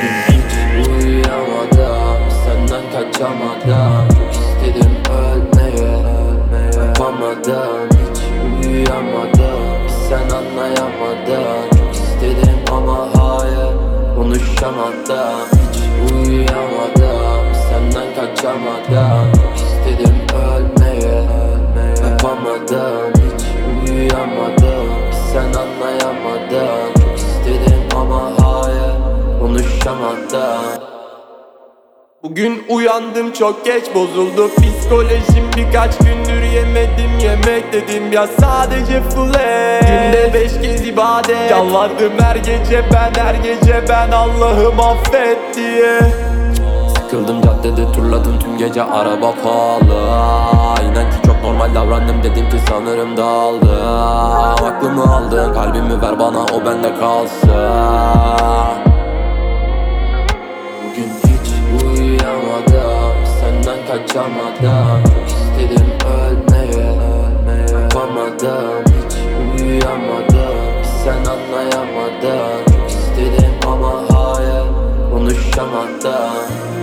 Hiç uyuyamadım, senden kaçamadım. Çok istedim ölmeye, yapamadım. Hiç uyuyamadım, sen anlayamadın. Çok istedim ama hayır, konuşamadım. Hiç uyuyamadım, senden kaçamadım. Çok istedim ölmeye, yapamadım. Hiç uyuyamadım, sen anlayamadın. Çok istedim ama hayır, konuşamadım. Bugün uyandım çok geç, bozuldu psikolojim. Birkaç gündür yemedim, yemek dedim ya sadece flex. Günde 5 kez ibadet, yalvardım her gece ben Allah'ım affet diye. Sıkıldım caddede turladım tüm gece, araba pahalı. İnan ki çok normal davrandım, dedim ki sanırım daldım. Aklımı aldın, kalbimi ver bana, o bende kalsın. Bugün hiç uyuyamadım, senden kaçamadım. Çok istedim ölmeye, yapamadım. Hiç uyuyamadım, sen anlayamadın. Çok istedim ama hayır, konuşamadım.